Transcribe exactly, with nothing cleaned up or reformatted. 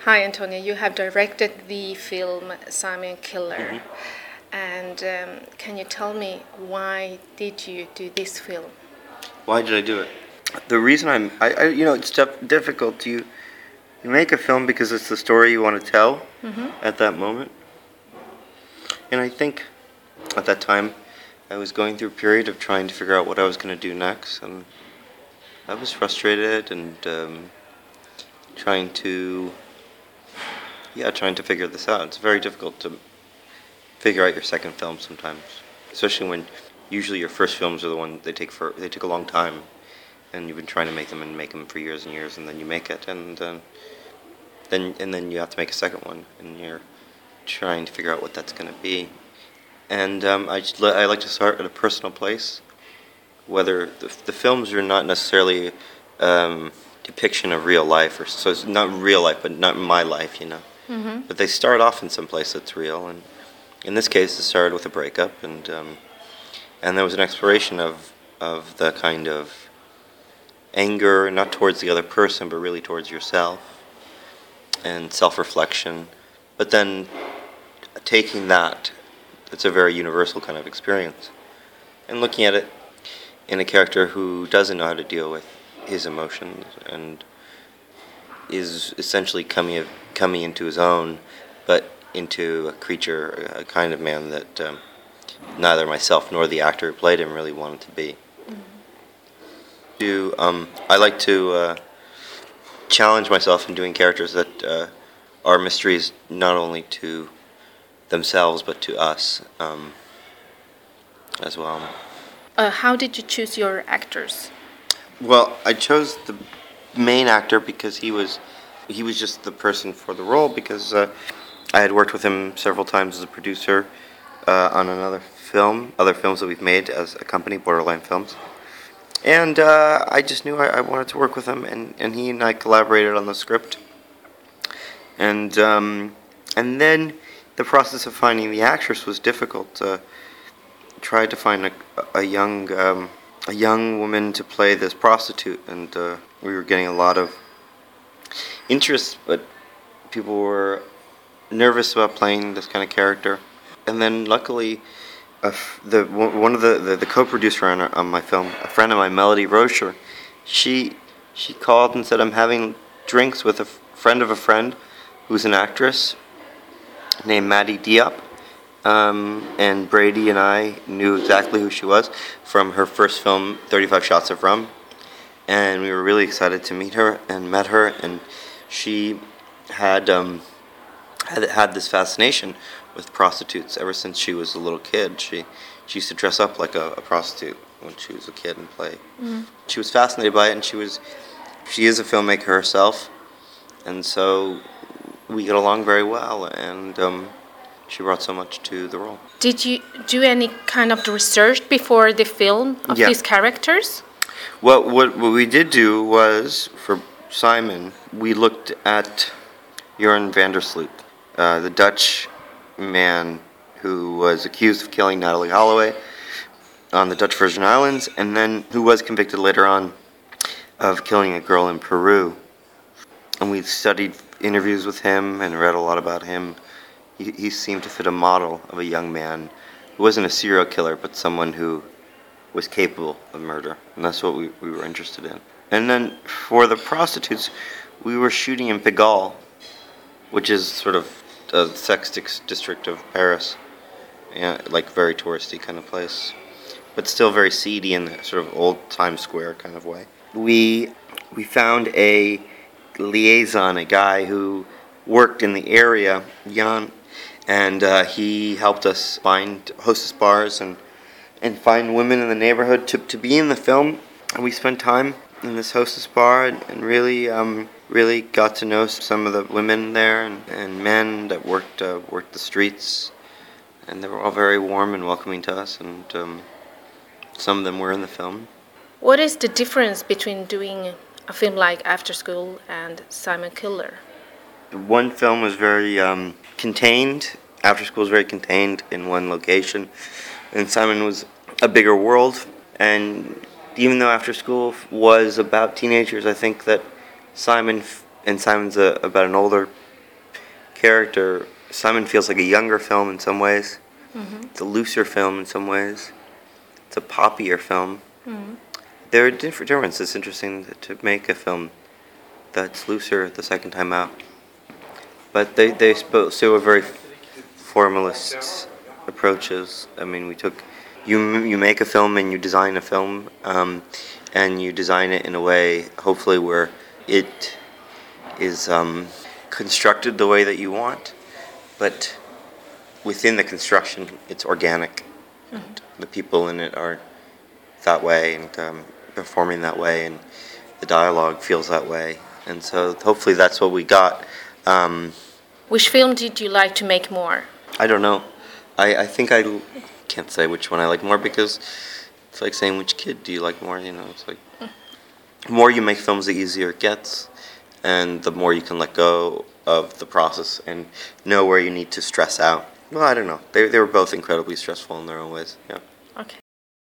Hi, Antonia. You have directed the film Simon Killer. Mm-hmm. And um, can you tell me why did you do this film? Why did I do it? The reason I'm, I, I you know, it's tough, difficult. You, you make a film because it's the story you want to tell Mm-hmm. at that moment. And I think at that time I was going through a period of trying to figure out what I was going to do next. And I was frustrated and um, trying to, yeah, trying to figure this out. It's very difficult to figure out your second film sometimes, especially when usually your first films are the one they take for they take a long time, and you've been trying to make them and make them for years and years, and then you make it, and uh, then and then you have to make a second one, and you're trying to figure out what that's going to be. And um, I just, I like to start at a personal place, whether the, the films are not necessarily um, depiction of real life, or so it's not real life, but not my life, you know. Mm-hmm. But they start off in some place that's real, and in this case, it started with a breakup, and um, and there was an exploration of of the kind of anger, not towards the other person, but really towards yourself, and self-reflection. But then taking that, it's a very universal kind of experience, and looking at it in a character who doesn't know how to deal with his emotions and is essentially coming of, coming into his own, but into a creature, a kind of man that um, neither myself nor the actor who played him really wanted to be. Mm-hmm. Do um, I like to uh, challenge myself in doing characters that uh, are mysteries not only to themselves but to us um, as well. Uh, how did you choose your actors? Well, I chose the main actor because he was he was just the person for the role, because uh, I had worked with him several times as a producer uh, on another film, other films that we've made as a company, Borderline Films. And uh, I just knew I, I wanted to work with him, and, and he and I collaborated on the script. And um, and then the process of finding the actress was difficult. Uh, tried to find a, a young um, a young woman to play this prostitute, and uh, we were getting a lot of interest, but people were nervous about playing this kind of character. And then luckily, uh, the one of the, the, the co-producer on, on my film, a friend of mine, Melody Rocher, she she called and said, I'm having drinks with a f- friend of a friend who's an actress named Maddie Diop. Um, and Brady and I knew exactly who she was from her first film, thirty-five Shots of Rum. And we were really excited to meet her, and met her, and she had um, had had this fascination with prostitutes ever since she was a little kid. She she used to dress up like a, a prostitute when she was a kid and play. Mm. She was fascinated by it, and she was she is a filmmaker herself, and so we get along very well. And um, she brought so much to the role. Did you do any kind of research before the film of Yeah. these characters? Well, what what we did do was, for Simon, we looked at Joran van der Sloot, uh, the Dutch man who was accused of killing Natalie Holloway on the Dutch Virgin Islands, and then who was convicted later on of killing a girl in Peru. And we studied interviews with him and read a lot about him. He, he seemed to fit a model of a young man who wasn't a serial killer, but someone who was capable of murder, and that's what we, we were interested in. And then for the prostitutes, we were shooting in Pigalle, which is sort of a sex dis- district of Paris, yeah, like very touristy kind of place, but still very seedy in the sort of old Times Square kind of way. We we found a liaison, a guy who worked in the area, Jan, and uh, he helped us find hostess bars and and find women in the neighborhood to, to be in the film. And we spent time in this hostess bar and, and really um, really got to know some of the women there and, and men that worked uh, worked the streets. And they were all very warm and welcoming to us, and um, some of them were in the film. What is the difference between doing a film like After School and Simon Killer? One film was very um, contained. After School was very contained in one location. And Simon was a bigger world, and even though After School was about teenagers, I think that Simon, and Simon's a, about an older character, Simon feels like a younger film in some ways. Mm-hmm. It's a looser film in some ways. It's a poppier film. Mm-hmm. There are different differences. It's interesting to make a film that's looser the second time out. But they, they still are very formalist approaches. I mean, we took, you you make a film and you design a film, um, and you design it in a way, hopefully, where it is um, constructed the way that you want, but within the construction, it's organic. Mm-hmm. The people in it are that way and um, performing that way, and the dialogue feels that way. And so hopefully that's what we got. Um, Which film did you like to make more? I don't know. I, I think I l- can't say which one I like more, because it's like saying which kid do you like more, you know. It's like the more you make films, the easier it gets, and the more you can let go of the process and know where you need to stress out. Well, I don't know. They, they were both incredibly stressful in their own ways, yeah.